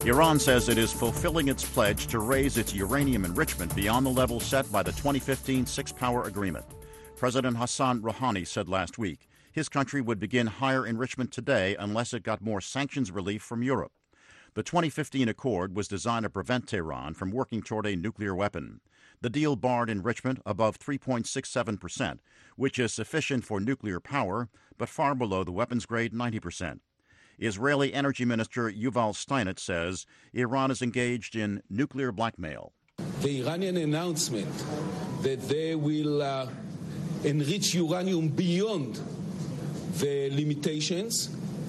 Iran says it is fulfilling its pledge to raise its uranium enrichment beyond the level set by the 2015 Six-Power Agreement. President Hassan Rouhani said last week his country would begin higher enrichment today unless it got more sanctions relief from Europe. The 2015 accord was designed to prevent Tehran from working toward a nuclear weapon. The deal barred enrichment above 3.67%, which is sufficient for nuclear power, but far below the weapons-grade 90%. Israeli Energy Minister Yuval Steinitz says Iran is engaged in nuclear blackmail. The Iranian announcement that they will enrich uranium beyond the limitations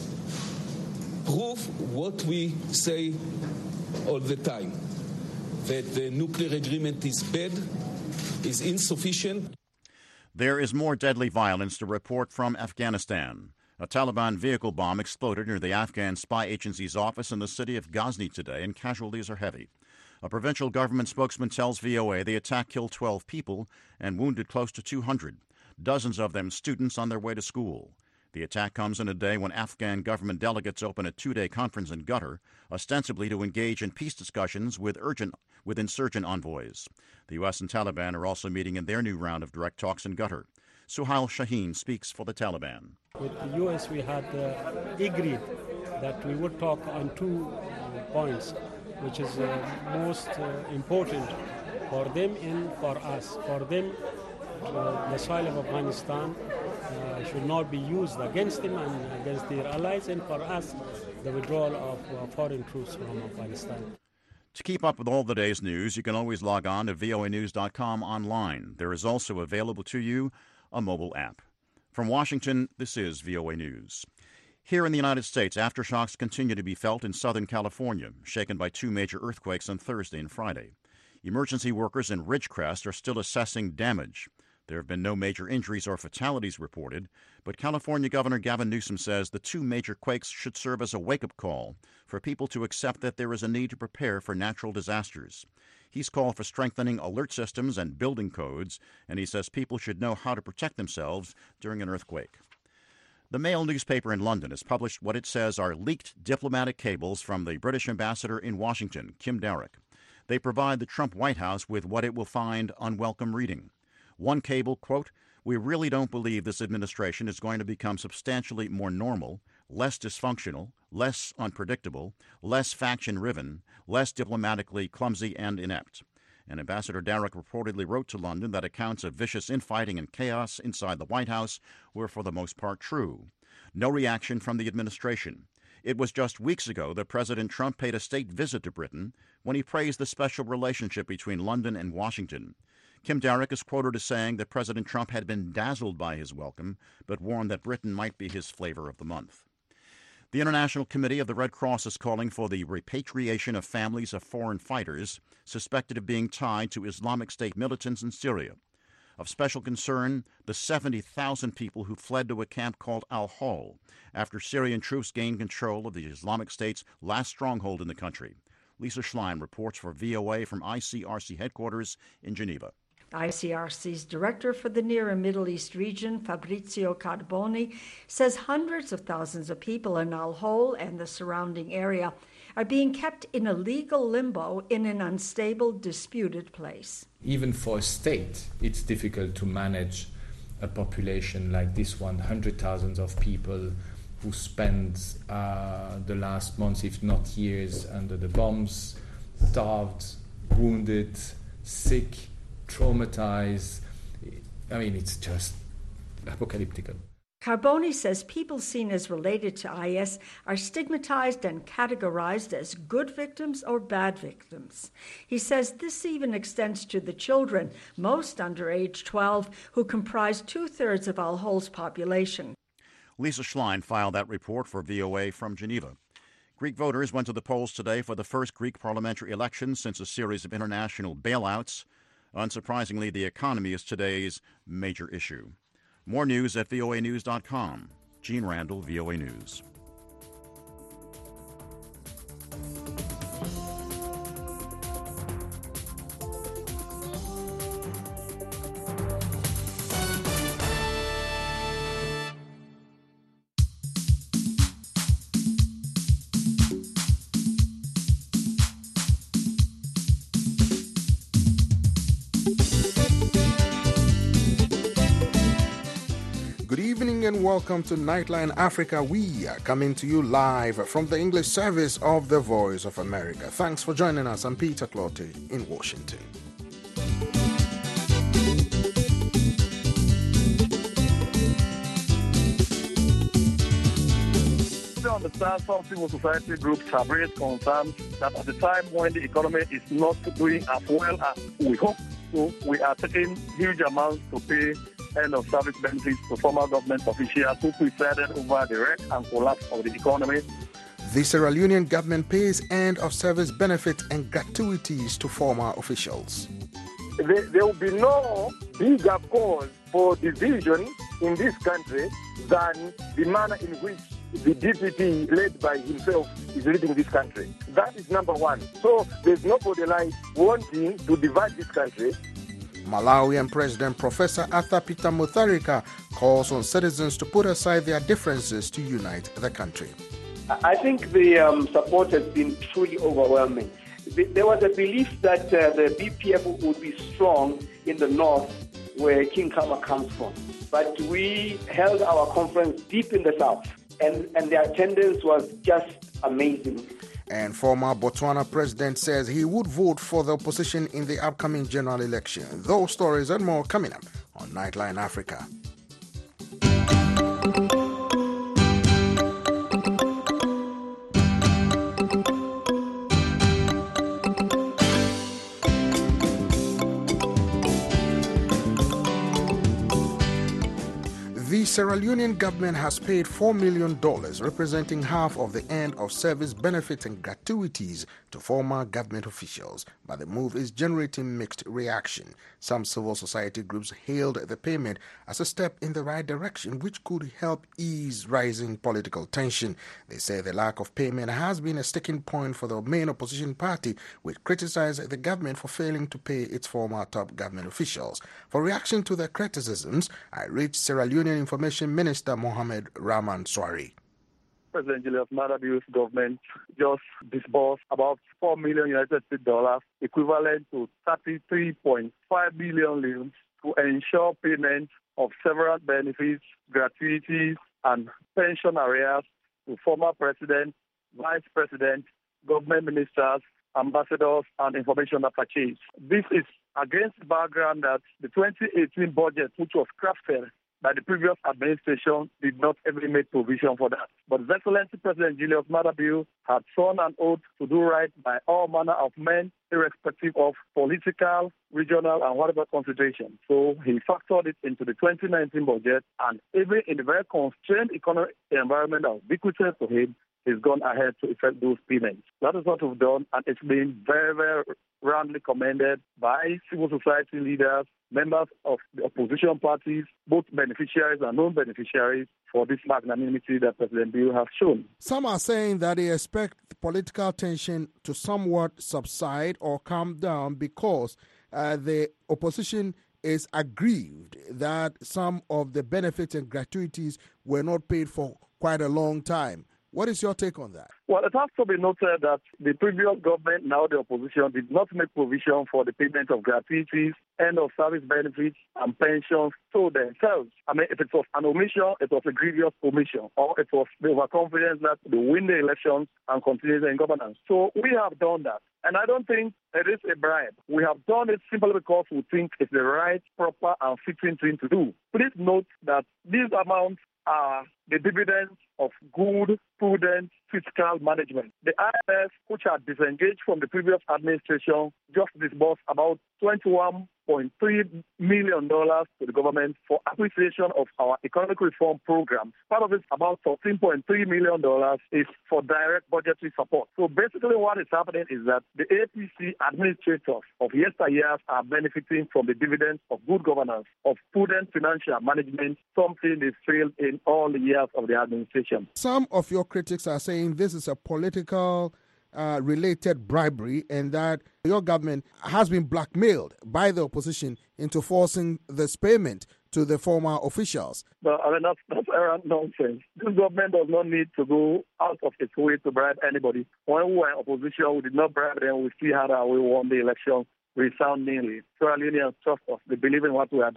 prove what we say all the time, that the nuclear agreement is bad, is insufficient. There is more deadly violence to report from Afghanistan. A Taliban vehicle bomb exploded near the Afghan spy agency's office in the city of Ghazni today, and casualties are heavy. A provincial government spokesman tells VOA the attack killed 12 people and wounded close to 200, dozens of them students on their way to school. The attack comes in a day when Afghan government delegates open a two-day conference in Qatar, ostensibly to engage in peace discussions with insurgent envoys. The U.S. and Taliban are also meeting in their new round of direct talks in Qatar. Suhail Shaheen speaks for the Taliban. With the U.S., we had agreed that we would talk on 2 points, which is most important for them and for us. For them, the soil of Afghanistan should not be used against them and against their allies, and for us, the withdrawal of foreign troops from Afghanistan. To keep up with all the day's news, you can always log on to voanews.com online. There is also available to you a mobile app. From Washington, this is VOA News. Here in the United States, aftershocks continue to be felt in Southern California, shaken by 2 major earthquakes on Thursday and Friday. Emergency workers in Ridgecrest are still assessing damage. There have been no major injuries or fatalities reported, but California Governor Gavin Newsom says the 2 major quakes should serve as a wake-up call for people to accept that there is a need to prepare for natural disasters. He's called for strengthening alert systems and building codes, and he says people should know how to protect themselves during an earthquake. The Mail newspaper in London has published what it says are leaked diplomatic cables from the British ambassador in Washington, Kim Darroch. They provide the Trump White House with what it will find unwelcome reading. One cable, quote, "We really don't believe this administration is going to become substantially more normal, less dysfunctional, less unpredictable, less faction-riven, less diplomatically clumsy and inept." And Ambassador Darroch reportedly wrote to London that accounts of vicious infighting and chaos inside the White House were for the most part true. No reaction from the administration. It was just weeks ago that President Trump paid a state visit to Britain when he praised the special relationship between London and Washington. Kim Darroch is quoted as saying that President Trump had been dazzled by his welcome, but warned that Britain might be his flavor of the month. The International Committee of the Red Cross is calling for the repatriation of families of foreign fighters suspected of being tied to Islamic State militants in Syria. Of special concern, the 70,000 people who fled to a camp called Al-Hol after Syrian troops gained control of the Islamic State's last stronghold in the country. Lisa Schlein reports for VOA from ICRC headquarters in Geneva. ICRC's director for the Near and Middle East region, Fabrizio Carboni, says hundreds of thousands of people in Al-Hol and the surrounding area are being kept in a legal limbo in an unstable, disputed place. Even for a state, it's difficult to manage a population like this one, 100,000 of people who spent the last months, if not years, under the bombs, starved, wounded, sick, traumatized. I mean, it's just apocalyptic. Carboni says people seen as related to IS are stigmatized and categorized as good victims or bad victims. He says this even extends to the children, most under age 12, who comprise 2/3 of Al-Hol's population. Lisa Schlein filed that report for VOA from Geneva. Greek voters went to the polls today for the first Greek parliamentary election since a series of international bailouts. Unsurprisingly, the economy is today's major issue. More news at voanews.com. Gene Randall, VOA News. evening and welcome to Nightline Africa. We are coming to you live from the English service of the Voice of America. Thanks for joining us. I'm Peter Clottey in Washington. I understand some civil society groups have raised concerns that at the time when the economy is not doing as well as we hope, so we are taking huge amounts to pay end-of-service benefits to former government officials who presided over the wreck and collapse of the economy. The Sierra Leonean government pays end-of-service benefits and gratuities to former officials. There will be no bigger cause for division in this country than the manner in which the DPP, led by himself, is leading this country. That is number one. So there's nobody like wanting to divide this country. Malawian President Professor Arthur Peter Mutharika calls on citizens to put aside their differences to unite the country. I think the support has been truly overwhelming. There was a belief that the BPF would be strong in the north, where King Kama comes from. But we held our conference deep in the south, and the attendance was just amazing. And former Botswana president says he would vote for the opposition in the upcoming general election. Those stories and more coming up on Nightline Africa. The Sierra Leonean government has paid $4 million, representing half of the end-of-service benefits and gratuities to former government officials. But the move is generating mixed reaction. Some civil society groups hailed the payment as a step in the right direction, which could help ease rising political tension. They say the lack of payment has been a sticking point for the main opposition party, which criticized the government for failing to pay its former top government officials. For reaction to the criticisms, I reached Sierra Leonean Information Minister Mohamed Rahman Swari. President Julius Maada Bio's government just disbursed about $4 million United States dollars, equivalent to 33.5 billion loans, to ensure payment of several benefits, gratuities, and pension arrears to former president, vice president, government ministers, ambassadors, and information attaches. This is against the background that the 2018 budget, which was crafted by the previous administration, did not even make provision for that. But His Excellency President Julius Maada Bio had sworn an oath to do right by all manner of men, irrespective of political, regional, and whatever consideration. So he factored it into the 2019 budget, and even in the very constrained economic environment that was bequeathed to him, he's gone ahead to effect those payments. That is what we've done, and it's been very, very roundly commended by civil society leaders, members of the opposition parties, both beneficiaries and non-beneficiaries, for this magnanimity that President Bio has shown. Some are saying that they expect political tension to somewhat subside or calm down because the opposition is aggrieved that some of the benefits and gratuities were not paid for quite a long time. What is your take on that? Well, it has to be noted that the previous government, now the opposition, did not make provision for the payment of gratuities, end-of-service benefits, and pensions to themselves. I mean, if it was an omission, it was a grievous omission, or it was the overconfidence that they win the elections and continue in governance. So we have done that. And I don't think it is a bribe. We have done it simply because we think it's the right, proper, and fitting thing to do. Please note that these amounts are the dividends of good, prudent fiscal management. The IMF, which had disengaged from the previous administration, just disbursed about $21.3 million to the government for appreciation of our economic reform program. Part of it, about $14.3 million, is for direct budgetary support. So basically what is happening is that the APC administrators of yesteryears are benefiting from the dividends of good governance, of prudent financial management, something they failed in all the years of the administration. Some of your critics are saying this is a political related bribery and that your government has been blackmailed by the opposition into forcing this payment to the former officials. But I mean, that's errant nonsense. This government does not need to go out of its way to bribe anybody. When we were in opposition, we did not bribe them. We still had our way won the election resoundingly. Sierra Leoneans trust us. They believe in what we are doing.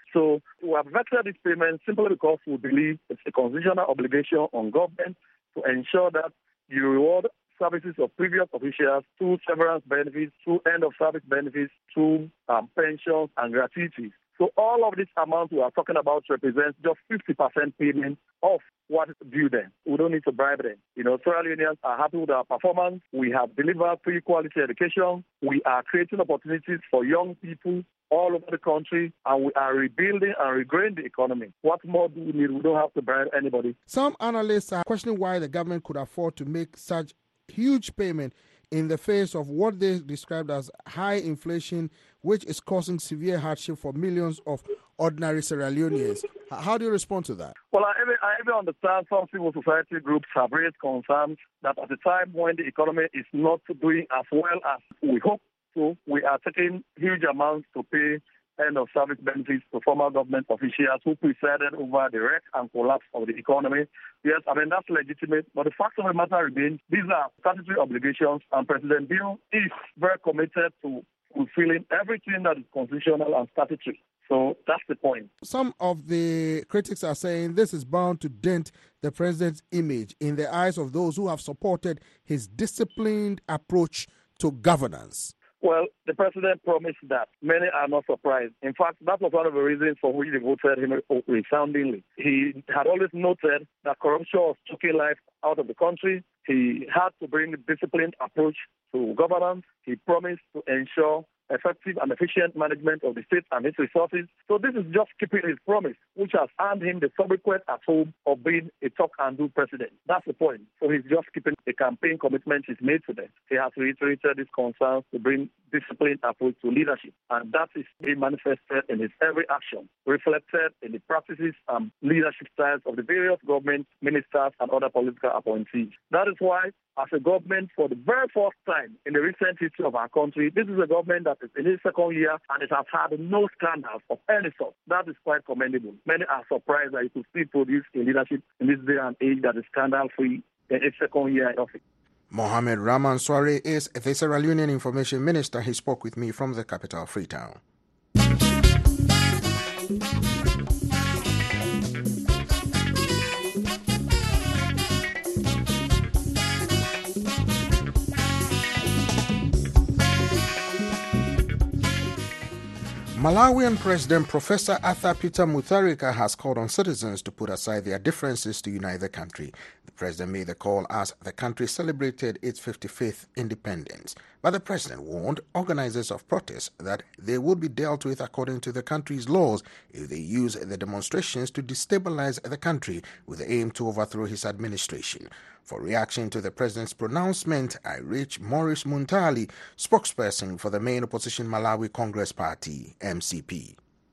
So we have vetted this payment simply because we believe it's a constitutional obligation on government to ensure that you reward services of previous officials through severance benefits, through end-of-service benefits, through pensions and gratuities. So all of this amount we are talking about represents just 50% payment of what is due them. We don't need to bribe them. Sierra Leoneans are happy with our performance. We have delivered free quality education. We are creating opportunities for young people all over the country, and we are rebuilding and regrowing the economy. What more do we need? We don't have to bribe anybody. Some analysts are questioning why the government could afford to make such huge payment in the face of what they described as high inflation, which is causing severe hardship for millions of ordinary Sierra Leoneans. How do you respond to that? Well, I even understand some civil society groups have raised concerns that at the time when the economy is not doing as well as we hope to, we are taking huge amounts to pay end-of-service benefits to former government officials who presided over the wreck and collapse of the economy. Yes, that's legitimate, but the fact of the matter remains, these are statutory obligations, and President Bill is very committed to fulfilling everything that is constitutional and statutory. So that's the point. Some of the critics are saying this is bound to dent the president's image in the eyes of those who have supported his disciplined approach to governance. Well, the president promised that. Many are not surprised. In fact, that was one of the reasons for which they voted him resoundingly. He had always noted that corruption was choking life out of the country. He had to bring a disciplined approach to governance. He promised to ensure effective and efficient management of the state and its resources. So this is just keeping his promise, which has earned him the sobriquet at home of being a talk-and-do president. That's the point. So he's just keeping the campaign commitment he's made to them. He has reiterated his concerns to bring disciplined approach to leadership, and that is being manifested in his every action, reflected in the practices and leadership styles of the various government ministers and other political appointees. That is why, as a government, for the very first time in the recent history of our country, this is a government that is in its second year and it has had no scandals of any sort. That is quite commendable. Many are surprised that it could still produce a leadership in this day and age that is scandal-free in its second year in office. Mohamed Rahman Soare is the Sierra Leonean Information Minister. He spoke with me from the capital, Freetown. Malawian President Professor Arthur Peter Mutharika has called on citizens to put aside their differences to unite the country. The president made the call as the country celebrated its 55th independence. But the president warned organizers of protests that they would be dealt with according to the country's laws if they use the demonstrations to destabilize the country with the aim to overthrow his administration. For reaction to the president's pronouncement, I reached Maurice Muntali, spokesperson for the main opposition Malawi Congress Party, MCP.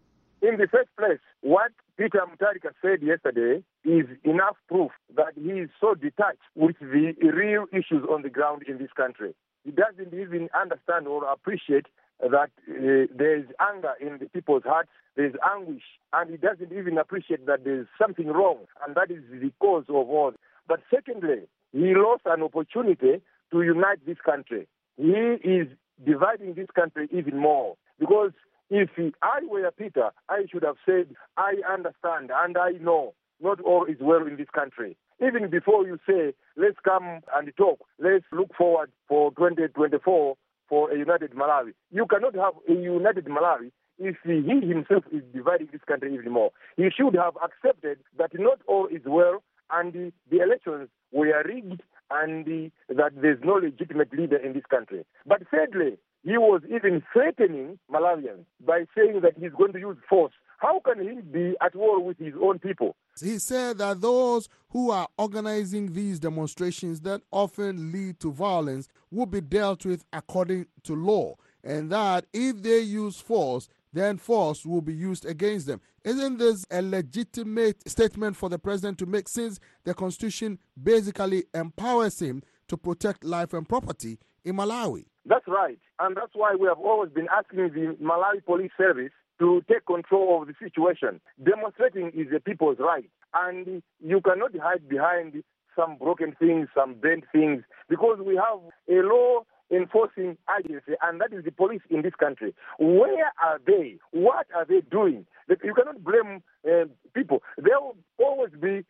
In the first place, what Peter Mutharika said yesterday is enough proof that he is so detached with the real issues on the ground in this country. He doesn't even understand or appreciate that there is anger in the people's hearts, there is anguish, and he doesn't even appreciate that there is something wrong, and that is the cause of all. But secondly, he lost an opportunity to unite this country. He is dividing this country even more. Because if I were Peter, I should have said, I understand and I know not all is well in this country. Even before you say, let's come and talk, let's look forward for 2024 for a united Malawi. You cannot have a united Malawi if he himself is dividing this country even more. He should have accepted that not all is well and the elections were rigged and that there's no legitimate leader in this country. But thirdly, he was even threatening Malawians by saying that he's going to use force. How can he be at war with his own people? He said that those who are organizing these demonstrations that often lead to violence will be dealt with according to law, and that if they use force, then force will be used against them. Isn't this a legitimate statement for the president to make, since the Constitution basically empowers him to protect life and property in Malawi? That's right. And that's why we have always been asking the Malawi Police Service to take control of the situation. Demonstrating is a people's right. And you cannot hide behind some broken things, some bent things, because we have a law enforcing agency, and that is the police in this country. Where are they? What are they doing? You cannot blame people. There will always be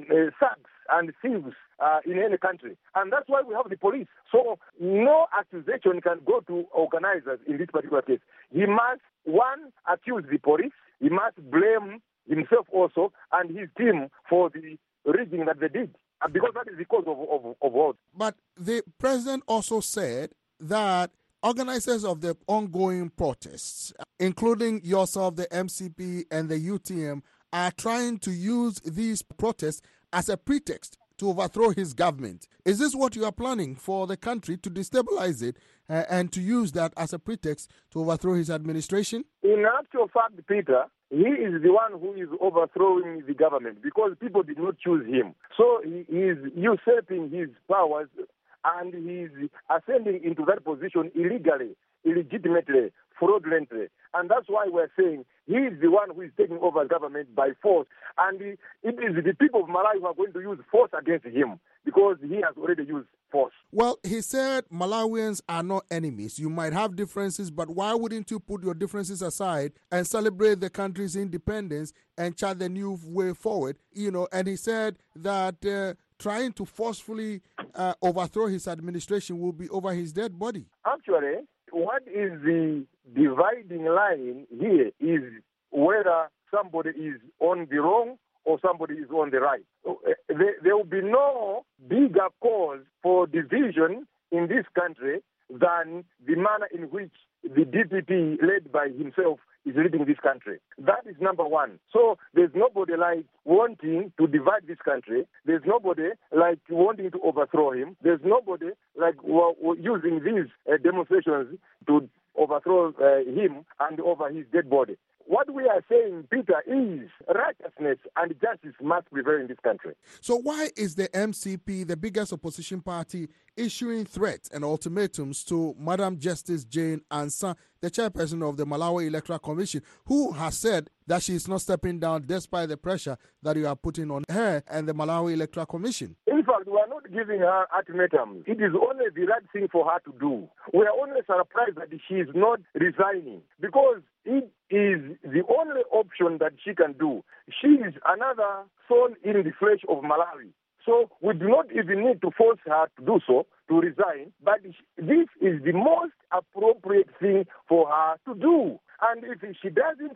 thugs and thieves in any country, and that's why we have the police. So no accusation can go to organizers in this particular case. He must, one, accuse the police. He must blame himself also and his team for the rigging that they did, because that is the cause of all. But the president also said that organizers of the ongoing protests, including yourself, the MCP and the UTM, are trying to use these protests as a pretext to overthrow his government. Is this what you are planning for the country, to destabilize it and to use that as a pretext to overthrow his administration? In actual fact, Peter, he is the one who is overthrowing the government because people did not choose him. So he is usurping his powers and he is ascending into that position illegally, illegitimately, fraudulently. And that's why we're saying he is the one who is taking over government by force. And it is the people of Malawi who are going to use force against him because he has already used force. Well, he said Malawians are not enemies. You might have differences, but why wouldn't you put your differences aside and celebrate the country's independence and chart the new way forward? And he said that trying to forcefully overthrow his administration will be over his dead body. Actually, what is the dividing line here is whether somebody is on the wrong or somebody is on the right. There will be no bigger cause for division in this country than the manner in which the DPP, led by himself, is leading this country. That is number one. So there's nobody like wanting to divide this country. There's nobody like wanting to overthrow him. There's nobody like using these demonstrations to overthrow him and over his dead body. What we are saying, Peter, is righteousness and justice must prevail in this country. So why is the MCP, the biggest opposition party, issuing threats and ultimatums to Madam Justice Jane Ansah, the chairperson of the Malawi Electoral Commission, who has said that she is not stepping down despite the pressure that you are putting on her and the Malawi Electoral Commission? In fact, we are not giving her ultimatums. It is only the right thing for her to do. We are only surprised that she is not resigning because it is the only option that she can do. She is another thorn in the flesh of Malawi. So we do not even need to force her to do so, to resign, but this is the most appropriate thing for her to do. And if she doesn't,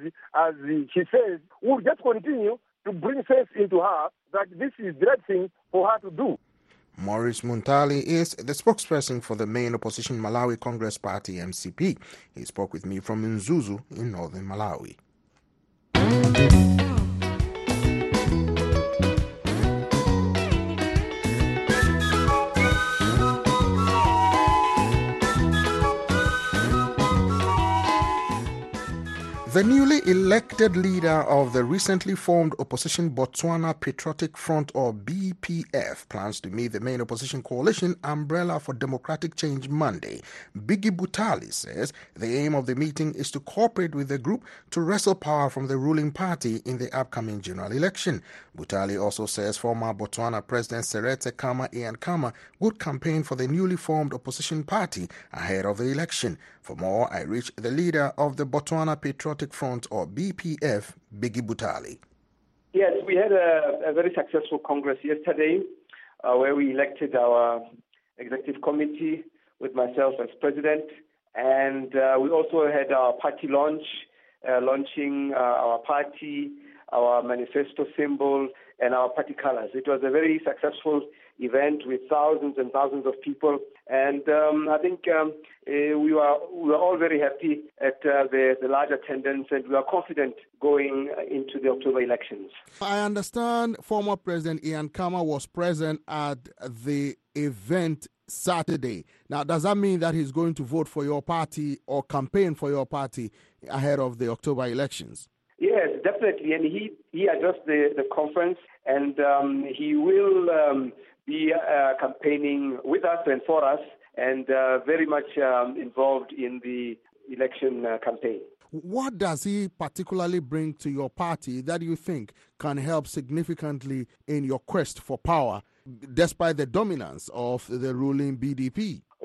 as she says, we'll just continue to bring sense into her that this is the right thing for her to do. Maurice Muntali is the spokesperson for the main opposition Malawi Congress Party, MCP. He spoke with me from Mzuzu in northern Malawi. The newly elected leader of the recently formed opposition Botswana Patriotic Front, or BPF, plans to meet the main opposition coalition Umbrella for Democratic Change Monday. Biggie Butali says the aim of the meeting is to cooperate with the group to wrestle power from the ruling party in the upcoming general election. Butali also says former Botswana President Seretse Khama Ian Khama would campaign for the newly formed opposition party ahead of the election. For more, I reached the leader of the Botswana Patriotic Front, or BPF, Biggie Butali. Yes, we had a very successful Congress yesterday where we elected our executive committee with myself as president. And we also had our party launch, launching our party, our manifesto symbol, and our party colors. It was a very successful event with thousands and thousands of people. And I think we were all very happy at the large attendance, and we are confident going into the October elections. I understand former President Ian Khama was present at the event Saturday. Now, does that mean that he's going to vote for your party or campaign for your party ahead of the October elections? Yes, definitely. And he addressed the conference, and he will be campaigning with us and for us, and very much involved in the election campaign. What does he particularly bring to your party that you think can help significantly in your quest for power, despite the dominance of the ruling BDP? Well,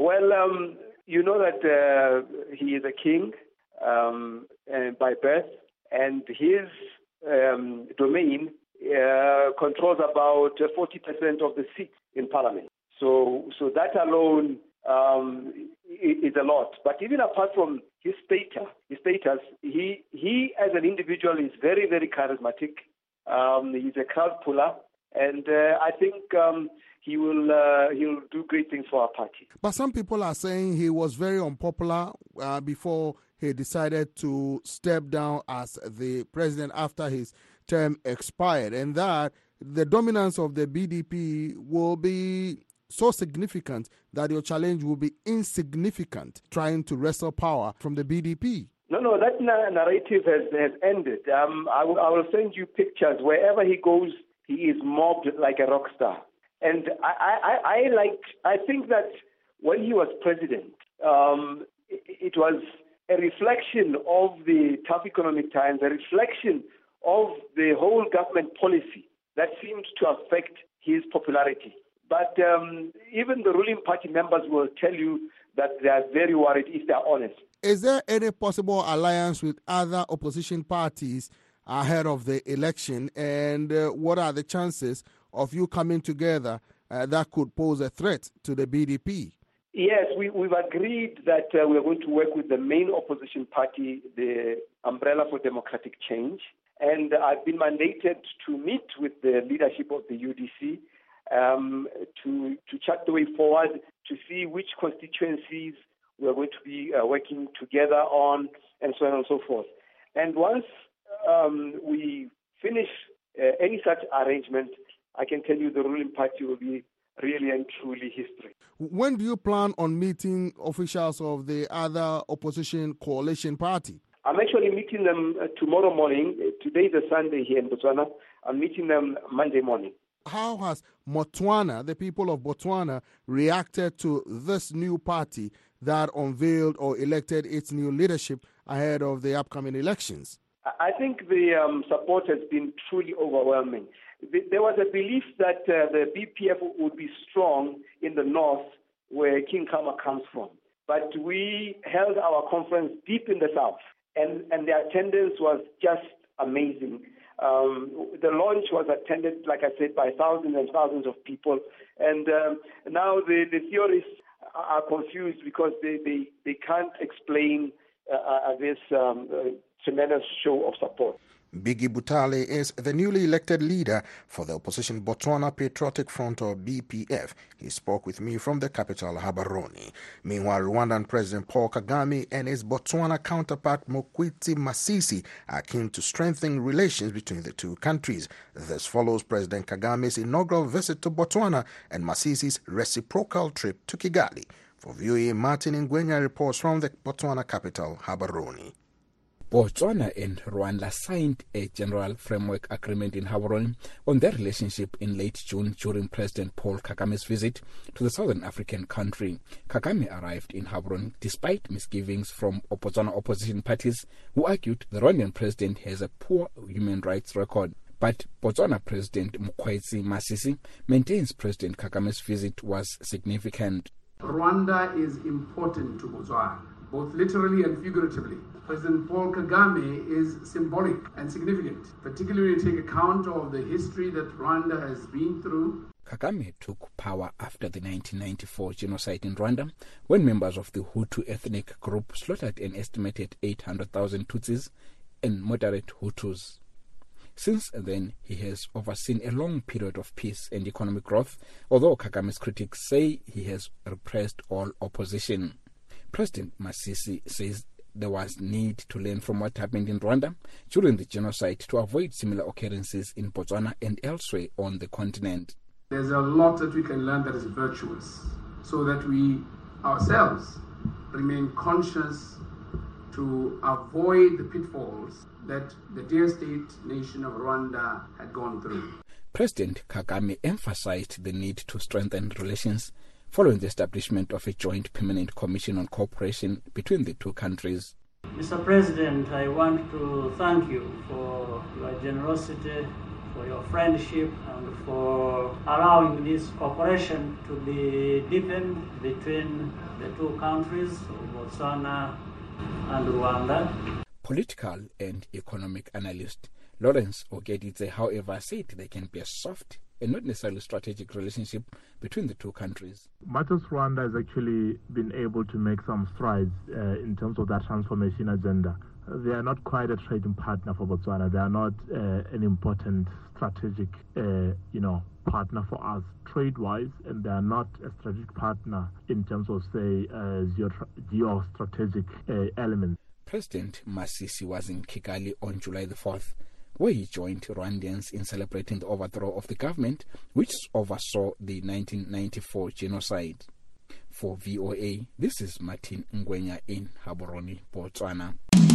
Well, you know that he is a king by birth, and his domain controls about 40% of the seats in Parliament. So that alone is a lot. But even apart from his status, he as an individual is very, very charismatic. He's a crowd puller, and I think he'll do great things for our party. But some people are saying he was very unpopular before he decided to step down as the president after his term expired, and that the dominance of the BDP will be so significant that your challenge will be insignificant, trying to wrestle power from the BDP. No, that narrative has ended. I will send you pictures. Wherever he goes, he is mobbed like a rock star. And I think that when he was president, it was a reflection of the tough economic times, a reflection of the whole government policy that seemed to affect his popularity. But even the ruling party members will tell you that they are very worried if they are honest. Is there any possible alliance with other opposition parties ahead of the election? And what are the chances of you coming together that could pose a threat to the BDP? Yes, we've agreed that we're going to work with the main opposition party, the Umbrella for Democratic Change. And I've been mandated to meet with the leadership of the UDC to chart the way forward, to see which constituencies we're going to be working together on, and so on and so forth. And once we finish any such arrangement, I can tell you the ruling party will be really and truly history. When do you plan on meeting officials of the other opposition coalition party? I'm actually meeting them tomorrow morning. Today is a Sunday here in Botswana. I'm meeting them Monday morning. How has Botswana, the people of Botswana, reacted to this new party that unveiled or elected its new leadership ahead of the upcoming elections? I think the support has been truly overwhelming. There was a belief that the BPF would be strong in the north, where King Kama comes from. But we held our conference deep in the south, and the attendance was just amazing. The launch was attended, like I said, by thousands and thousands of people. And now the theorists are confused because they can't explain this tremendous show of support. Biggie Butale is the newly elected leader for the opposition Botswana Patriotic Front, or BPF. He spoke with me from the capital, Gaborone. Meanwhile, Rwandan President Paul Kagame and his Botswana counterpart Mokgweetsi Masisi are keen to strengthen relations between the two countries. This follows President Kagame's inaugural visit to Botswana and Masisi's reciprocal trip to Kigali. For VOA, Martin Ngwenya reports from the Botswana capital, Gaborone. Botswana and Rwanda signed a general framework agreement in Gaborone on their relationship in late June during President Paul Kagame's visit to the southern African country. Kagame arrived in Gaborone despite misgivings from Botswana opposition parties who argued the Rwandan president has a poor human rights record. But Botswana President Mokgweetsi Masisi maintains President Kagame's visit was significant. Rwanda is important to Botswana, both literally and figuratively. President Paul Kagame is symbolic and significant, particularly when you take account of the history that Rwanda has been through. Kagame took power after the 1994 genocide in Rwanda, when members of the Hutu ethnic group slaughtered an estimated 800,000 Tutsis and moderate Hutus. Since then, he has overseen a long period of peace and economic growth, although Kagame's critics say he has repressed all opposition. President Masisi says there was need to learn from what happened in Rwanda during the genocide to avoid similar occurrences in Botswana and elsewhere on the continent. There's a lot that we can learn that is virtuous, so that we ourselves remain conscious to avoid the pitfalls that the dear state nation of Rwanda had gone through. President Kagame emphasized the need to strengthen relations following the establishment of a joint permanent commission on cooperation between the two countries. Mr. President, I want to thank you for your generosity, for your friendship, and for allowing this cooperation to be deepened between the two countries, Botswana and Rwanda. Political and economic analyst Lawrence Ogedidze, however, said there can be a soft and not necessarily strategic relationship between the two countries. Matters Rwanda has actually been able to make some strides in terms of that transformation agenda. They are not quite a trading partner for Botswana. They are not an important strategic, partner for us trade-wise, and they are not a strategic partner in terms of, say, geostrategic elements. President Masisi was in Kigali on July the 4th, where he joined Rwandans in celebrating the overthrow of the government which oversaw the 1994 genocide. For VOA, this is Martin Ngwenya in Gaborone, Botswana.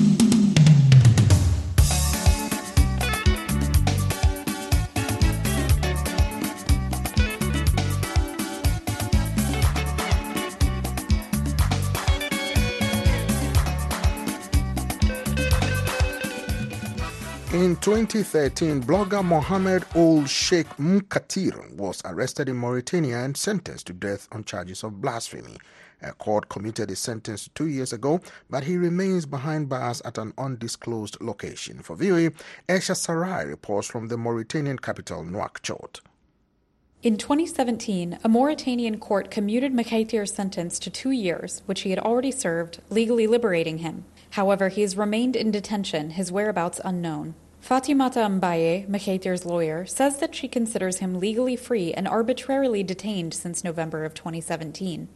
In 2013, blogger Mohamed Ould Sheikh Mkatir was arrested in Mauritania and sentenced to death on charges of blasphemy. A court commuted his sentence 2 years ago, but he remains behind bars at an undisclosed location. For VOA, Esha Sarai reports from the Mauritanian capital, Nouakchott. In 2017, a Mauritanian court commuted Mkatir's sentence to 2 years, which he had already served, legally liberating him. However, he has remained in detention, his whereabouts unknown. Fatimata Mbaye, Mkatir's lawyer, says that she considers him legally free and arbitrarily detained since November of 2017.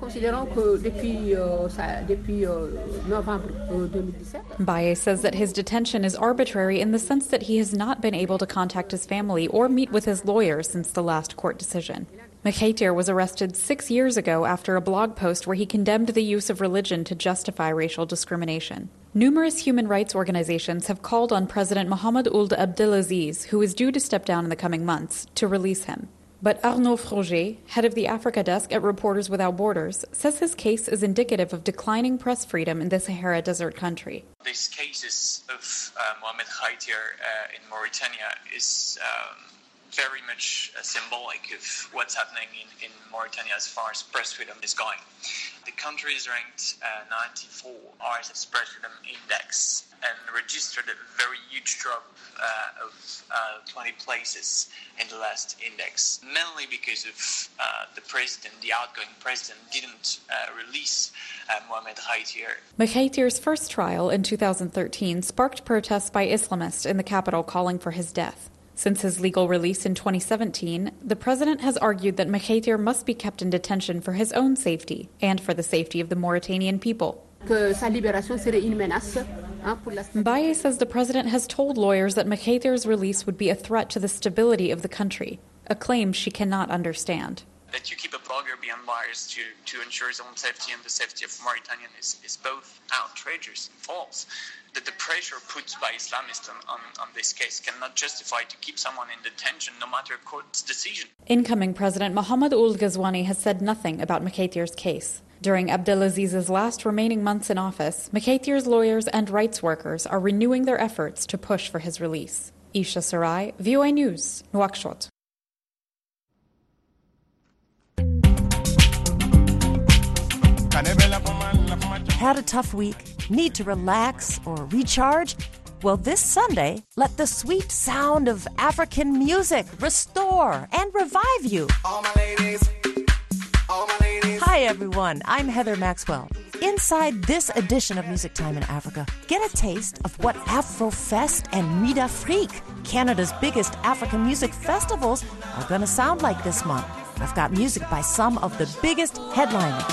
Mbaye says that his detention is arbitrary in the sense that he has not been able to contact his family or meet with his lawyer since the last court decision. Mkatir was arrested 6 years ago after a blog post where he condemned the use of religion to justify racial discrimination. Numerous human rights organizations have called on President Mohamed Ould Abdelaziz, who is due to step down in the coming months, to release him. But Arnaud Froger, head of the Africa desk at Reporters Without Borders, says his case is indicative of declining press freedom in the Sahara Desert country. These cases of Mohamed Mkatir in Mauritania is very much symbolic of what's happening in Mauritania as far as press freedom is going. The country is ranked 94 RSF Press Freedom Index and registered a very huge drop of 20 places in the last index, mainly because of the outgoing president didn't release Mohamed Mkatir. Mkatir's first trial in 2013 sparked protests by Islamists in the capital calling for his death. Since his legal release in 2017, the president has argued that Mkatir must be kept in detention for his own safety and for the safety of the Mauritanian people. Mbaye says the president has told lawyers that Mkatir's release would be a threat to the stability of the country, a claim she cannot understand. That you keep a blogger behind bars to ensure his own safety and the safety of Mauritanians is both outrageous and false. That the pressure put by Islamists on this case cannot justify to keep someone in detention no matter a court's decision. Incoming President Mohamed Ould Ghazouani has said nothing about Mkatir's case. During Abdelaziz's last remaining months in office, Mkatir's lawyers and rights workers are renewing their efforts to push for his release. Isha Sarai, VOA News, Nouakchott. Had a tough week? Need to relax or recharge? Well, this Sunday, let the sweet sound of African music restore and revive you. All my ladies. Hi, everyone. I'm Heather Maxwell. Inside this edition of Music Time in Africa, get a taste of what Afrofest and Nuit d'Afrique, Canada's biggest African music festivals, are going to sound like this month. I've got music by some of the biggest headliners.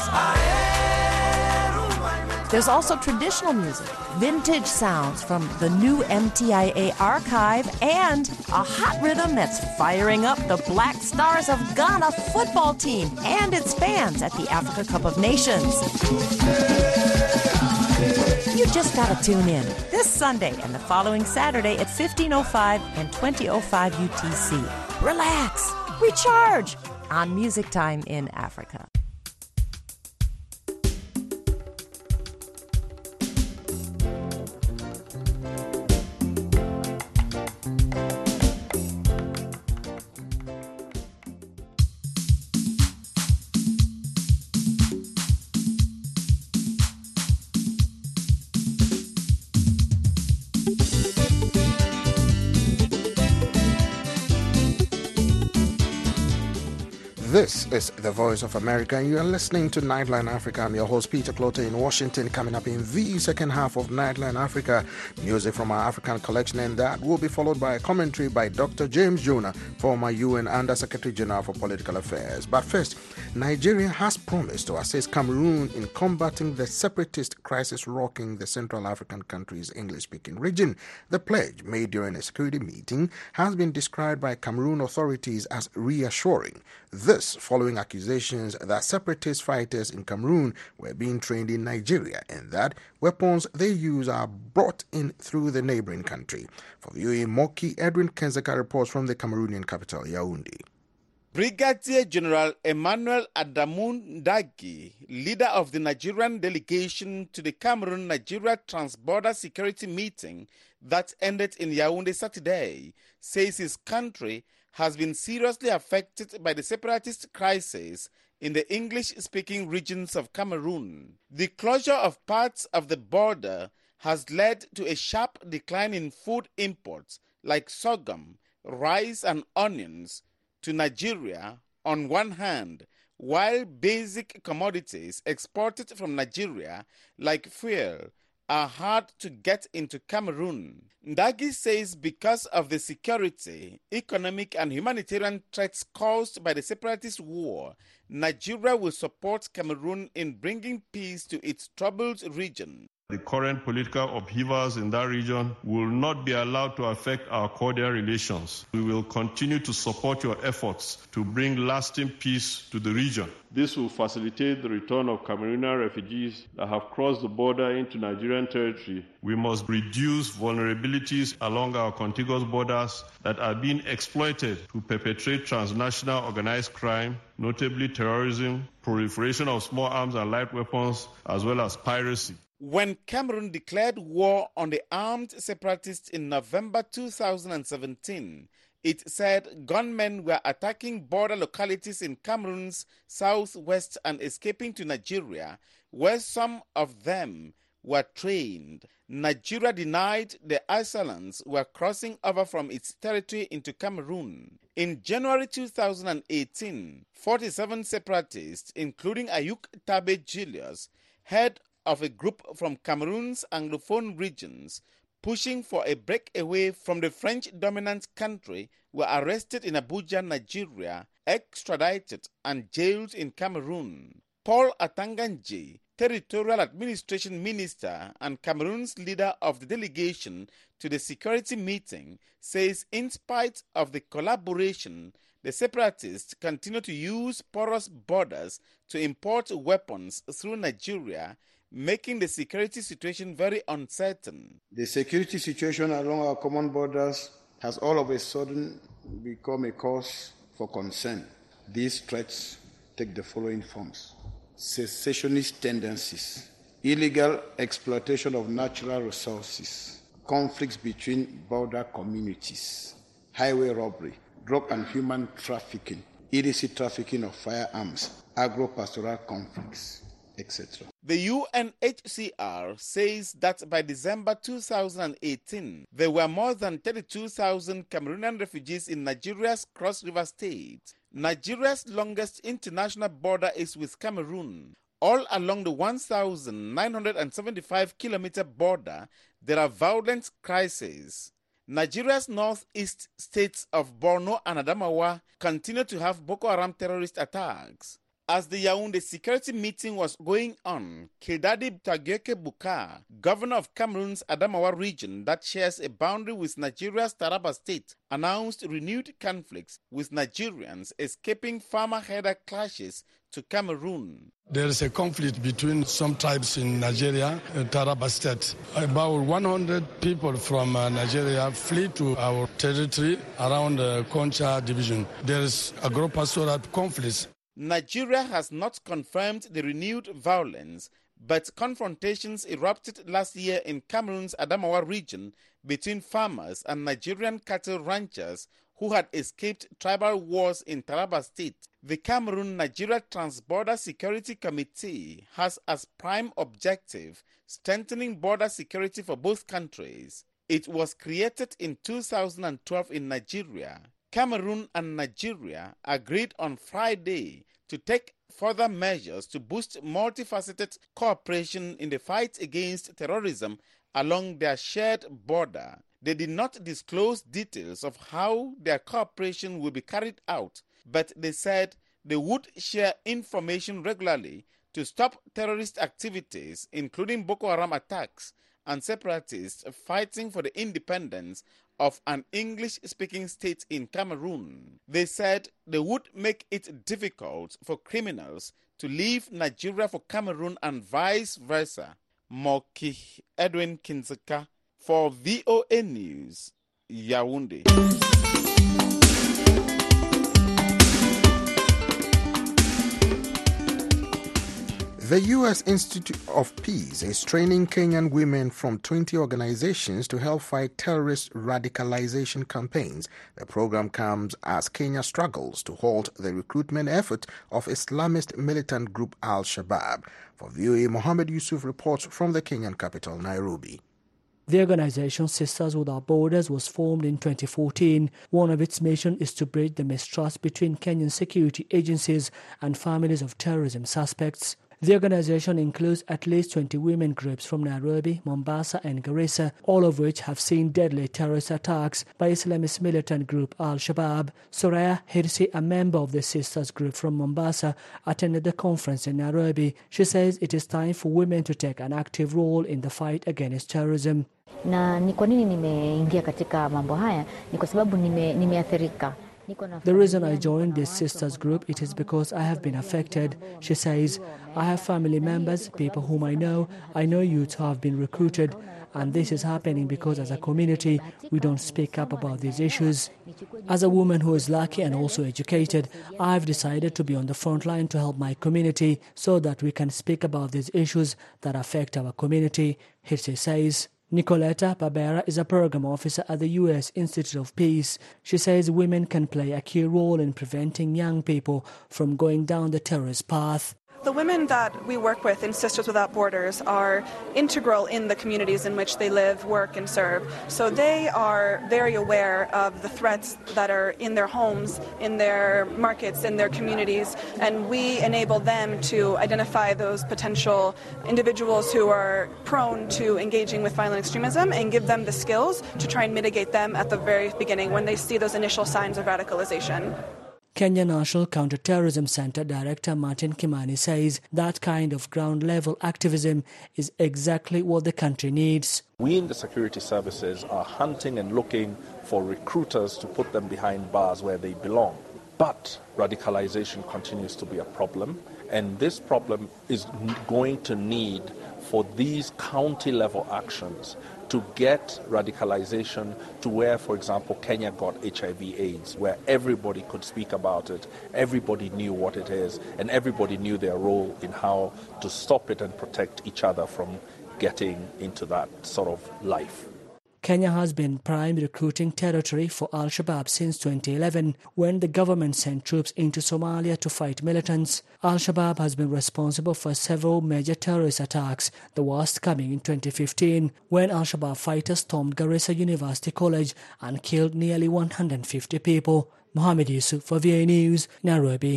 There's also traditional music, vintage sounds from the new MTIA archive, and a hot rhythm that's firing up the Black Stars of Ghana football team and its fans at the Africa Cup of Nations. You just gotta tune in this Sunday and the following Saturday at 15:05 and 20:05 UTC. Relax, recharge on Music Time in Africa. This is the Voice of America, and you are listening to Nightline Africa. I'm your host, Peter Clotter, in Washington. Coming up in the second half of Nightline Africa, music from our African collection, and that will be followed by a commentary by Dr. James Jonah, former UN Under-Secretary General for Political Affairs. But first, Nigeria has promised to assist Cameroon in combating the separatist crisis rocking the Central African country's English-speaking region. The pledge, made during a security meeting, has been described by Cameroon authorities as reassuring. This following accusations that separatist fighters in Cameroon were being trained in Nigeria and that weapons they use are brought in through the neighboring country. For VOA Moki, Edwin Kenzeka reports from the Cameroonian capital, Yaoundé. Brigadier General Emmanuel Adamu Ndagi, leader of the Nigerian delegation to the Cameroon-Nigeria Trans-Border Security Meeting that ended in Yaoundé Saturday, says his country has been seriously affected by the separatist crisis in the English-speaking regions of Cameroon. The closure of parts of the border has led to a sharp decline in food imports like sorghum, rice and onions to Nigeria on one hand, while basic commodities exported from Nigeria like fuel are hard to get into Cameroon. Ndagi says because of the security, economic and humanitarian threats caused by the separatist war, Nigeria will support Cameroon in bringing peace to its troubled region. The current political upheavals in that region will not be allowed to affect our cordial relations. We will continue to support your efforts to bring lasting peace to the region. This will facilitate the return of Cameroonian refugees that have crossed the border into Nigerian territory. We must reduce vulnerabilities along our contiguous borders that are being exploited to perpetrate transnational organized crime, notably terrorism, proliferation of small arms and light weapons, as well as piracy. When Cameroon declared war on the armed separatists in November 2017, it said gunmen were attacking border localities in Cameroon's southwest and escaping to Nigeria, where some of them were trained. Nigeria denied the assailants were crossing over from its territory into Cameroon. In January 2018, 47 separatists, including Ayuk Tabe Julius, head of a group from Cameroon's Anglophone regions pushing for a breakaway from the French-dominant country, were arrested in Abuja, Nigeria, extradited and jailed in Cameroon. Paul Atanganji, Territorial Administration Minister and Cameroon's leader of the delegation to the security meeting, says in spite of the collaboration, the separatists continue to use porous borders to import weapons through Nigeria, making the security situation very uncertain. The security situation along our common borders has all of a sudden become a cause for concern. These threats take the following forms: secessionist tendencies, illegal exploitation of natural resources, conflicts between border communities, highway robbery, drug and human trafficking, illicit trafficking of firearms, agro-pastoral conflicts, etc. The UNHCR says that by December 2018, there were more than 32,000 Cameroonian refugees in Nigeria's Cross River State. Nigeria's longest international border is with Cameroon. All along the 1,975-kilometer border, there are violent crises. Nigeria's northeast states of Borno and Adamawa continue to have Boko Haram terrorist attacks. As the Yaoundé security meeting was going on, Kildadi Tagyeke Bukar, governor of Cameroon's Adamawa region that shares a boundary with Nigeria's Taraba state, announced renewed conflicts with Nigerians escaping farmer-herder clashes to Cameroon. There is a conflict between some tribes in Nigeria and Taraba state. About 100 people from Nigeria flee to our territory around the Concha division. There is agro-pastoral conflicts. Nigeria has not confirmed the renewed violence, but confrontations erupted last year in Cameroon's Adamawa region between farmers and Nigerian cattle ranchers who had escaped tribal wars in Taraba state. The Cameroon-Nigeria Trans-Border Security Committee has as prime objective strengthening border security for both countries. It was created in 2012 in Nigeria. Cameroon and Nigeria agreed on Friday to take further measures to boost multifaceted cooperation in the fight against terrorism along their shared border. They did not disclose details of how their cooperation will be carried out, but they said they would share information regularly to stop terrorist activities, including Boko Haram attacks and separatists fighting for the independence of an English-speaking state in Cameroon. They said they would make it difficult for criminals to leave Nigeria for Cameroon and vice versa. Moki Edwin Kinzeka for VOA News, Yaoundé. The U.S. Institute of Peace is training Kenyan women from 20 organizations to help fight terrorist radicalization campaigns. The program comes as Kenya struggles to halt the recruitment effort of Islamist militant group Al-Shabaab. For VOA, Mohammed Yusuf reports from the Kenyan capital, Nairobi. The organization Sisters Without Borders was formed in 2014. One of its missions is to bridge the mistrust between Kenyan security agencies and families of terrorism suspects. The organization includes at least 20 women groups from Nairobi, Mombasa and Garissa, all of which have seen deadly terrorist attacks by Islamist militant group Al-Shabaab. Soraya Hirsi, a member of the Sisters group from Mombasa, attended the conference in Nairobi. She says it is time for women to take an active role in the fight against terrorism. Na ni kwa nini nimeingia katika mambo haya ni kwa sababu nimeathirika. The reason I joined this sisters group, it is because I have been affected. She says, I have family members, people whom I know youth who have been recruited, and this is happening because as a community, we don't speak up about these issues. As a woman who is lucky and also educated, I've decided to be on the front line to help my community so that we can speak about these issues that affect our community, Hirsi says. Nicoletta Barbera is a program officer at the U.S. Institute of Peace. She says women can play a key role in preventing young people from going down the terrorist path. The women that we work with in Sisters Without Borders are integral in the communities in which they live, work, and serve. So they are very aware of the threats that are in their homes, in their markets, in their communities, and we enable them to identify those potential individuals who are prone to engaging with violent extremism and give them the skills to try and mitigate them at the very beginning when they see those initial signs of radicalization. Kenya National Counter-Terrorism Center Director Martin Kimani says that kind of ground-level activism is exactly what the country needs. We in the security services are hunting and looking for recruiters to put them behind bars where they belong. But radicalization continues to be a problem, and this problem is going to need for these county-level actions to get radicalization to where, for example, Kenya got HIV/AIDS, where everybody could speak about it, everybody knew what it is, and everybody knew their role in how to stop it and protect each other from getting into that sort of life. Kenya has been prime recruiting territory for Al-Shabaab since 2011, when the government sent troops into Somalia to fight militants. Al-Shabaab has been responsible for several major terrorist attacks, the worst coming in 2015, when Al-Shabaab fighters stormed Garissa University College and killed nearly 150 people. Mohammed Yusuf for VOA News, Nairobi.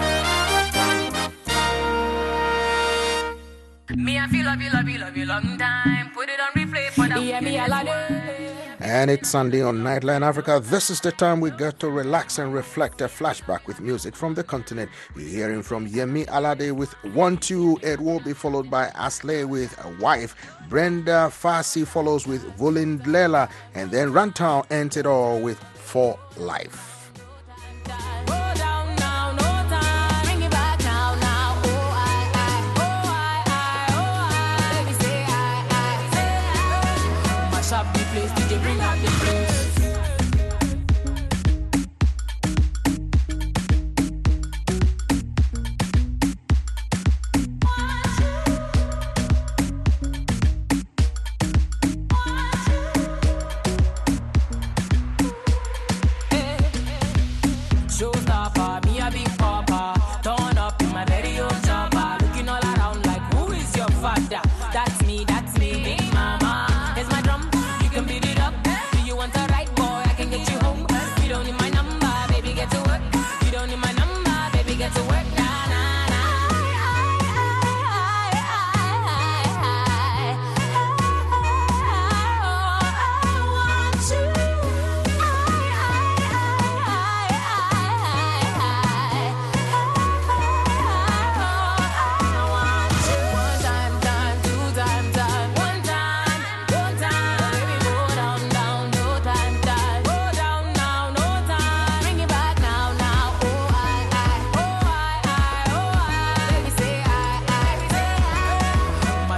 Me I feel love you long time. Put it on replay for the And it's Sunday on Nightline Africa. This is the time we get to relax and reflect. A flashback with music from the continent. You're hearing from Yemi Alade with 1-2. It will be followed by Asley with A Wife. Brenda Fassi follows with Vulindlela. And then Runtown ends it all with For Life.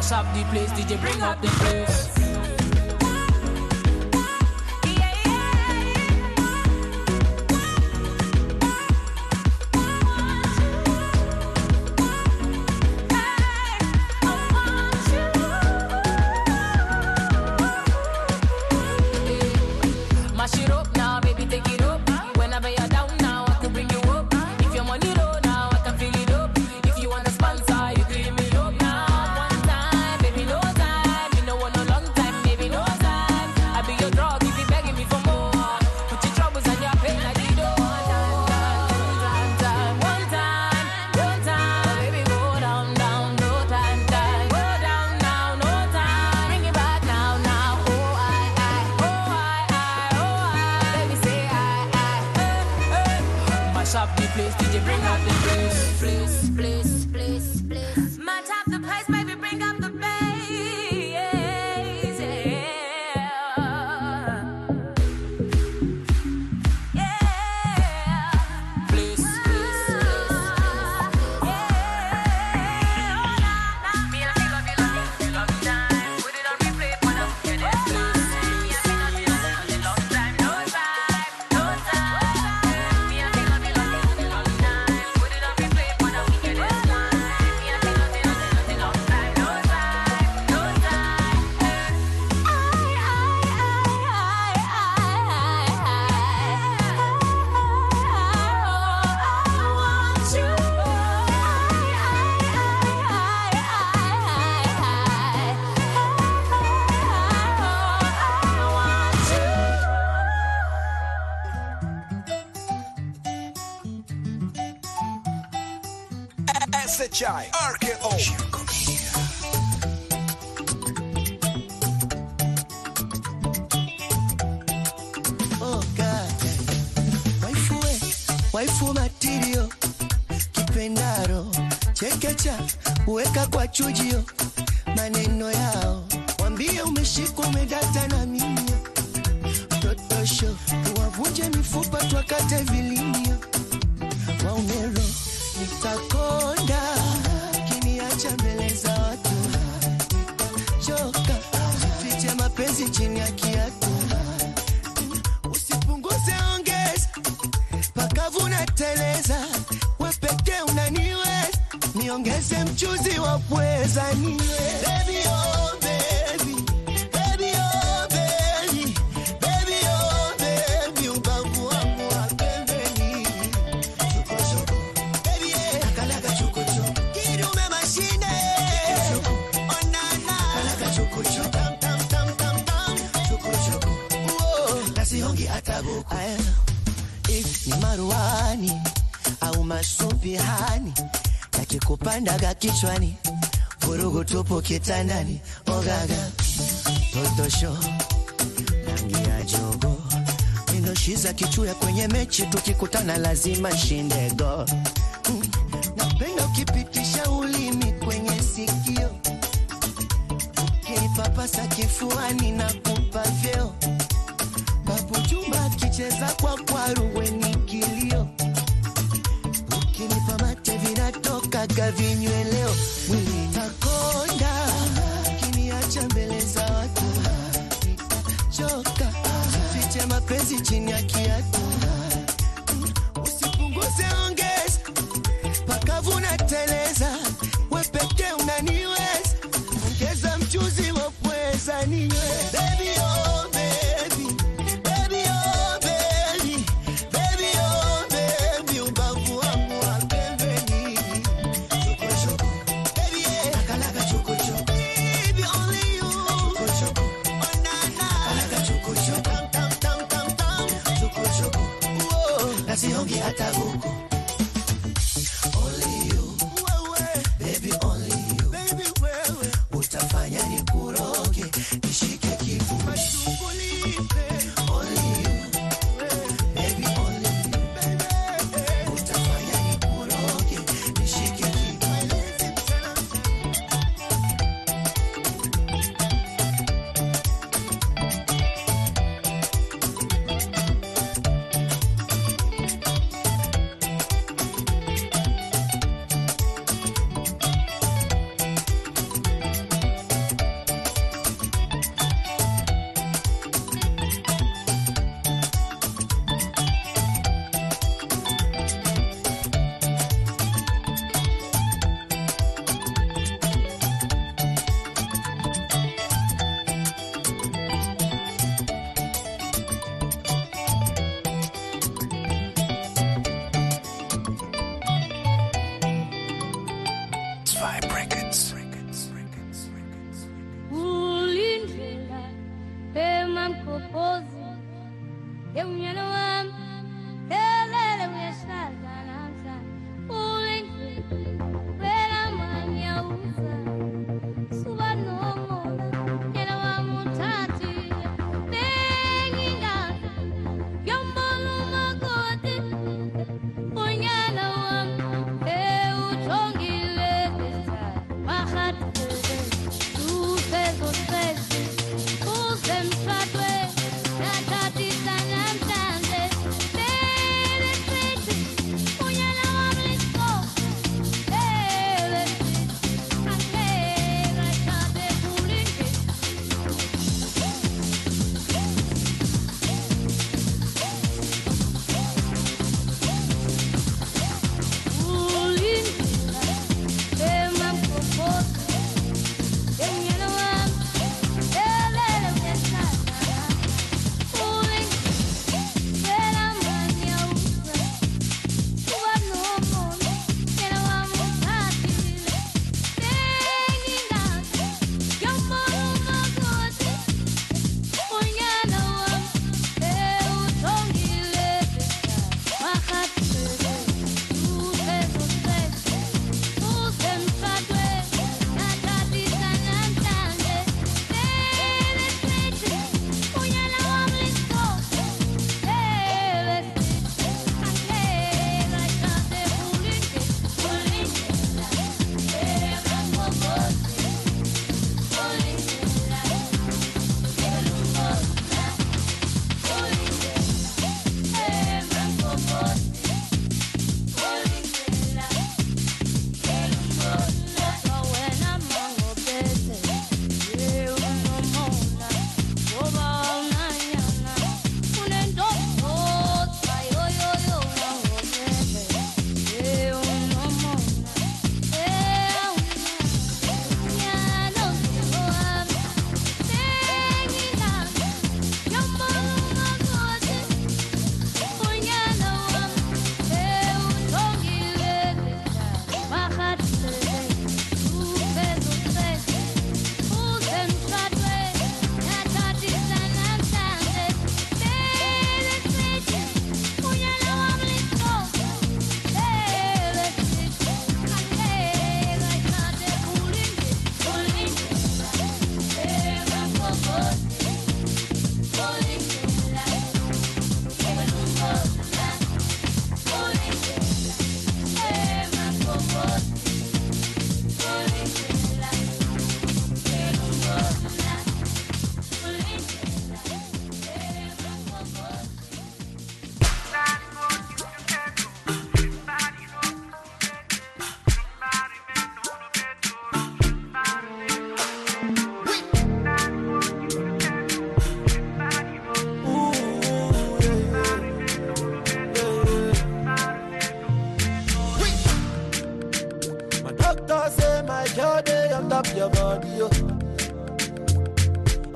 Mash up the place, DJ bring up the place. SHI RKO. Oh God, waifu material kipendaro chekecha uweka kwa chujio maneno yao wambie umeshikwa umedata na mimi totosho wavunje mifupa twakate vilimio waumero nitakonda kiniacha mbele za watu choka fiche mapenzi chini ya kiatu usipunguze ongeza pakavu na teleza wepeke unaniweza niongeze mchuzi wa pweza niwe baby oh baby baby oh baby baby oh baby ubavu wangu wa pembeni chuko chuko baby akalaga chuko chuko kidume mashine onana akalaga chuko chuko tam tam tam tam tam chuko chuko oh nasihongi atabuku if ni maruani au masubihani nakikupandaga kichwani vurugu tupo kitandani ogaga totosho rangi ya jogo inoshiza kichuya kwenye mechi tukikutana lazima shinde go napenda ukipitisha ulimi kwenye sikio ukipapasa kifuani na kupa vyeo papo chumba kicheza kwa kwaru weni kilio ukinipa mate vinatoka gavinyweleo mwili takonda kiniacha mbele za watu choka fiche mapenzi chini ya kiatu usipunguze ongeza pakavu na teleza wepeke unaniweza ongeza mchuzi wa pweza niwe baby oh baby baby oh baby baby oh baby ubavu wangu wa pembeni chuko chuko baby akalaga chuko chuko baby only you chuko chuko onana akalaga chuko chuko tam tam tam tam tam chuko chuko oh nasihongi hata buku only you baby only you baby wewe utafanya nikuroge nishike kifu mashughulike only you baby only you baby utafanya nikuroge nishike kifu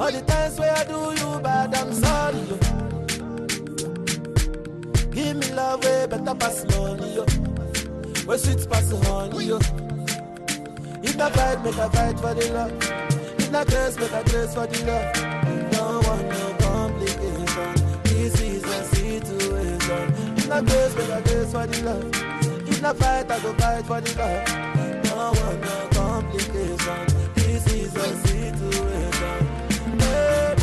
All the times where I do you bad, I'm sorry, yo. Give me love way better pass money, yo. Where sweet pass honey, yo. If I fight, make a fight for the love. If I grace, make a grace for the love. Don't want no complication. This is a situation. If I grace, make a grace for the love. If I fight, I go fight for the love. Don't want no complication. This is a situation. Baby,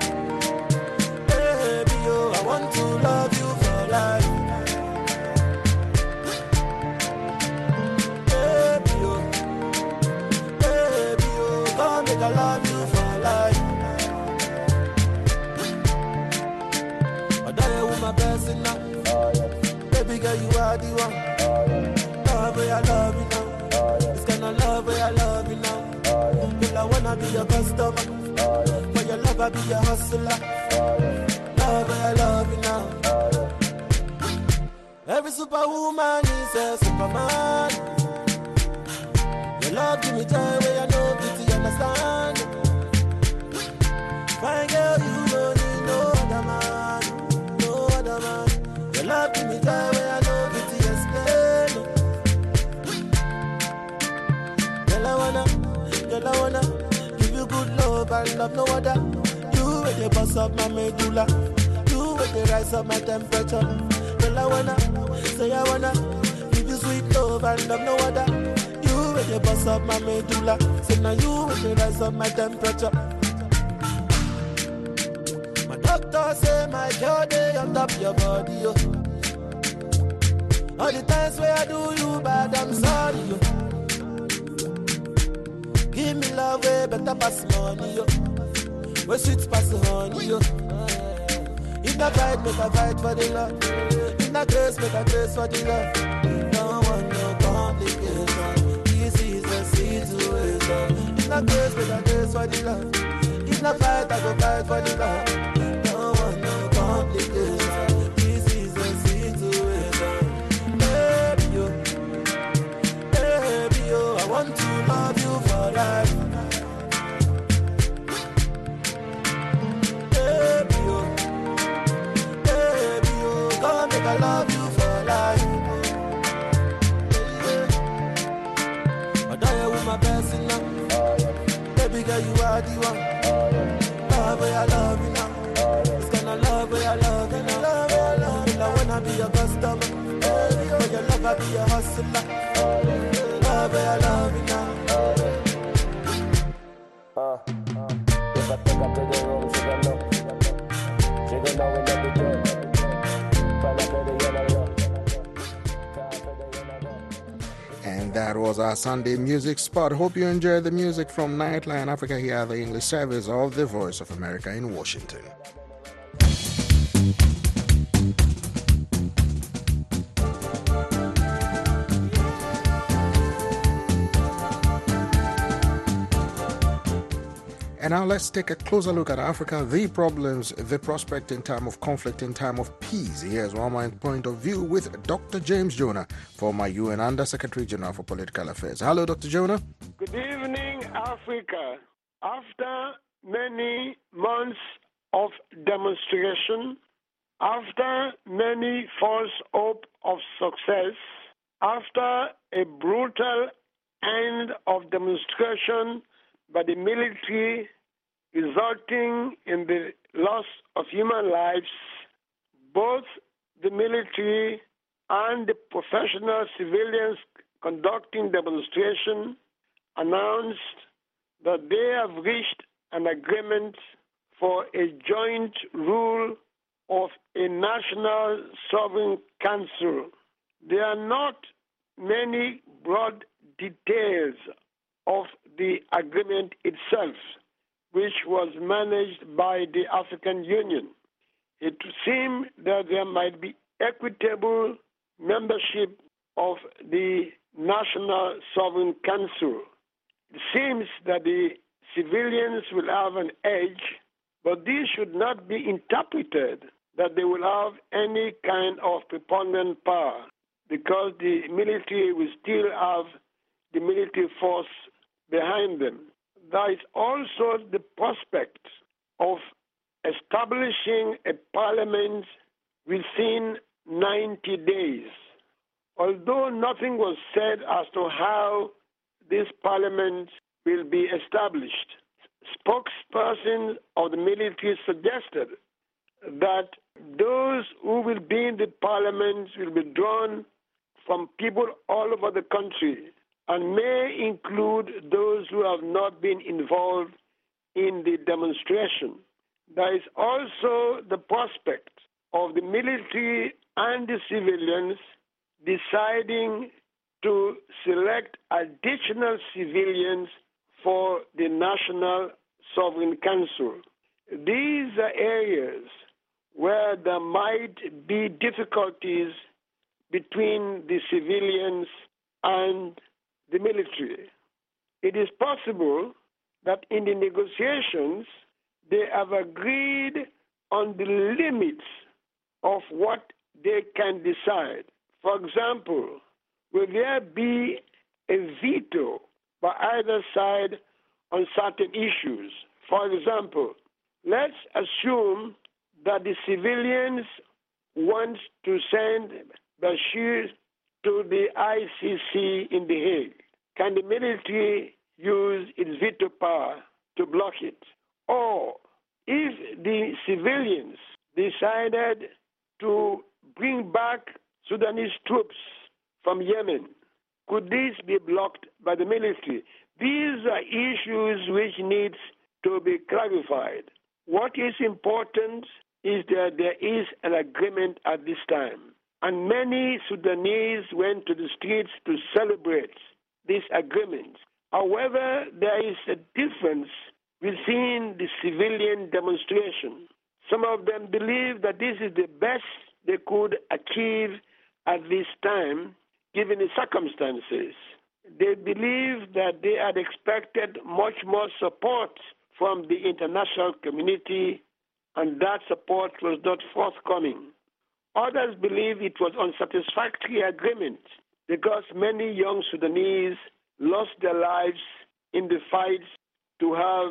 yo, I want to love you for life. Baby, yo, come make I love you for life. I die with my blessing now. Baby girl, you are the one. Love where I love you now. This kind of love where I love you now. Girl, I wanna be your customer. For your love, I be your hustler. Love where I love you now. Every superwoman is a superman. Your love give me joy where I know pity, understand. Fine girl, you don't need no other man. No other man. Your love give me joy where I know pity, explain. Girl, I wanna give you good love and love no other. You with the boss of my medulla. You with the rise of my temperature. Girl, I wanna give you sweet love and love no other. You with the boss of my medulla. Say now you with the rise of my temperature. My doctor say my girl day on top your body, yo. All the times where I do you bad, I'm sorry, yo. Give me love way better pass money, yo. Where sweet pass honey, yo. If I fight, make a fight for the love. If I grace, make a grace for the love. Don't want no complication. This is the situation. If I grace, make a grace for the love. If I fight, I go fight for the love. Don't want no complication. This is the situation. Baby, yo, I want to love you for life. I love you for life. I die with my blessing now. Baby girl, you are the one. Love where I love you now. This kind of love where I love you now. Love where I love you now. I wanna be your customer. For your love, I be your hustler. Love where I love you now. If I think I play the role, she gon' know. She gon' know when I be good. And that was our Sunday music spot. Hope you enjoyed the music from Nightline Africa here at the English service of the Voice of America in Washington. And now let's take a closer look at Africa, the problems, the prospect in time of conflict, in time of peace. Here's one man's point of view with Dr. James Jonah, former UN Under-Secretary General for Political Affairs. Hello, Dr. Jonah. Good evening, Africa. After many months of demonstration, after many false hope of success, after a brutal end of demonstration by the military, resulting in the loss of human lives, both the military and the professional civilians conducting demonstration announced that they have reached an agreement for a joint rule of a national sovereign council. There are not many broad details of the agreement itself, which was managed by the African Union. It seemed that there might be equitable membership of the National Sovereign Council. It seems that the civilians will have an edge, but this should not be interpreted that they will have any kind of preponderant power, because the military will still have the military force behind them. There is also the prospect of establishing a parliament within 90 days. Although nothing was said as to how this parliament will be established, spokespersons of the military suggested that those who will be in the parliament will be drawn from people all over the country and may include those who have not been involved in the demonstration. There is also the prospect of the military and the civilians deciding to select additional civilians for the National Sovereign Council. These are areas where there might be difficulties between the civilians and the military. It is possible that in the negotiations they have agreed on the limits of what they can decide. For example, will there be a veto by either side on certain issues? For example, let's assume that the civilians want to send Bashir to the ICC in The Hague. Can the military use its veto power to block it? Or if the civilians decided to bring back Sudanese troops from Yemen, could this be blocked by the military? These are issues which need to be clarified. What is important is that there is an agreement at this time. And many Sudanese went to the streets to celebrate this agreement. However, there is a difference within the civilian demonstration. Some of them believe that this is the best they could achieve at this time, given the circumstances. They believe that they had expected much more support from the international community, and that support was not forthcoming. Others believe it was unsatisfactory agreement because many young Sudanese lost their lives in the fights to have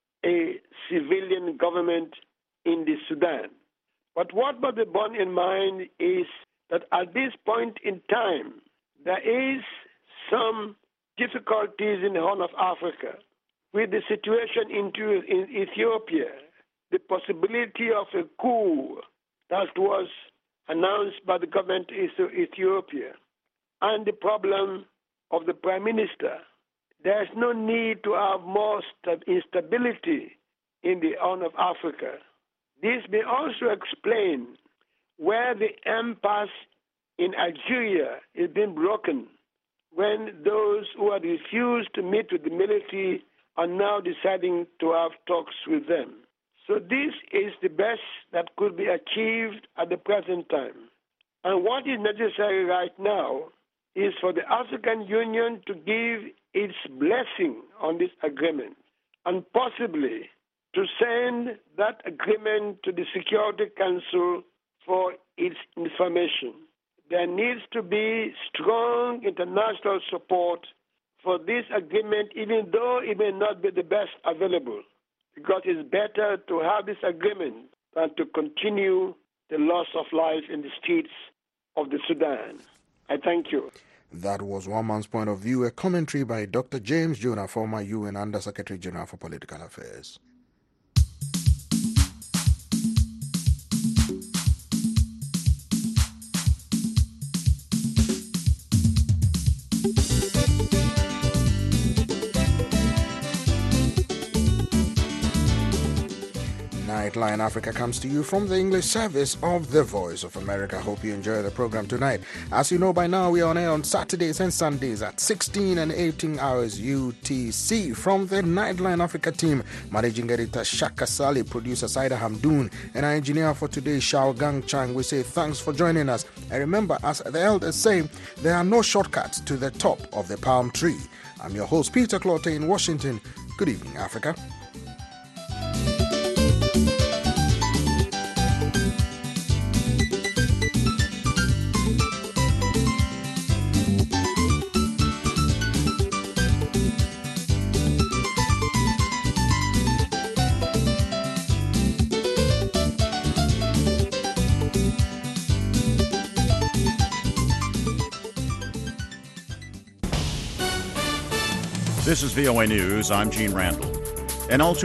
a civilian government in the Sudan. But what must be borne in mind is that at this point in time, there is some difficulties in the Horn of Africa. With the situation in Ethiopia, the possibility of a coup that was announced by the government of Ethiopia, and the problem of the Prime Minister, there is no need to have more instability in the Horn of Africa. This may also explain where the impasse in Algeria is being broken, when those who had refused to meet with the military are now deciding to have talks with them. So this is the best that could be achieved at the present time. And what is necessary right now is for the African Union to give its blessing on this agreement, and possibly to send that agreement to the Security Council for its information. There needs to be strong international support for this agreement, even though it may not be the best available, because it's better to have this agreement than to continue the loss of life in the streets of the Sudan. I thank you. That was one man's point of view, a commentary by Dr. James Jonah, former UN Under-Secretary General for Political Affairs. Nightline Africa comes to you from the English service of The Voice of America. Hope you enjoy the program tonight. As you know by now, we are on air on Saturdays and Sundays at 16 and 18 hours UTC. From the Nightline Africa team, managing editor Shaka Sali, producer Saida Hamdoun, and our engineer for today, Shao Gang Chang, we say thanks for joining us. And remember, as the elders say, there are no shortcuts to the top of the palm tree. I'm your host, Peter Clotte in Washington. Good evening, Africa. This is VOA News. I'm Gene Randall. An all